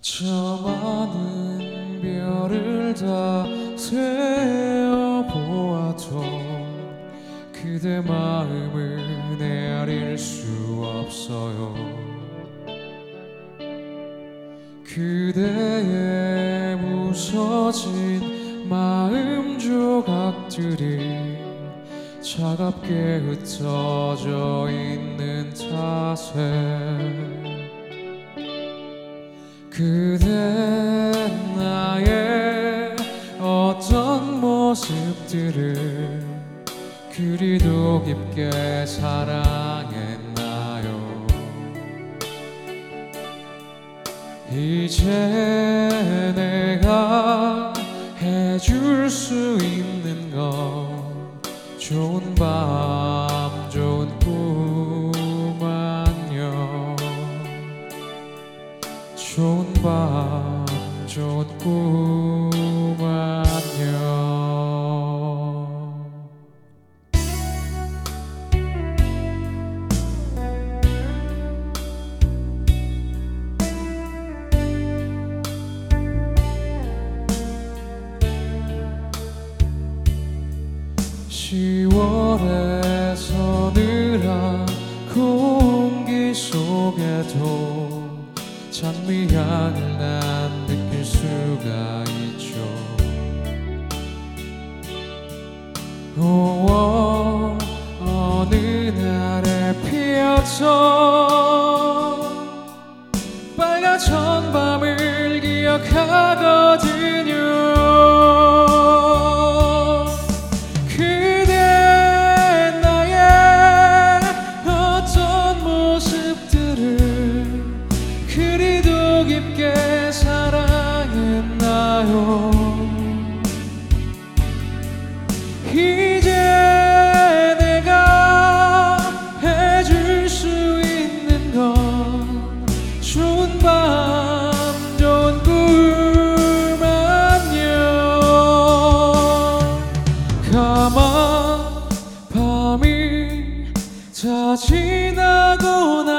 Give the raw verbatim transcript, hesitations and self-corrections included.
저 많은 별을 다 세어보아도 그대 마음을 내릴 수 없어요. 그대의 부서진 마음 조각들이 차갑게 흩어져 있는 탓에 그대 나의 어떤 모습들을 그리도 깊게 사랑했나요? 이제 내가 해줄 수 있는 건 좋은 밤 좋은 꿈 안녕. 좋은 밤 좋은 꿈 안녕. 시월의 서늘한 공기 속에도 장미향을 난 느낄 수가 있죠. 오, 어느 날에 피었던 빨간 천밤을 기억하거든요. 깊게 사랑했나요? 이제 내가 해줄 수 있는 건 좋은 밤 좋은 꿈 안녕. 까만 밤이 다 지나고 나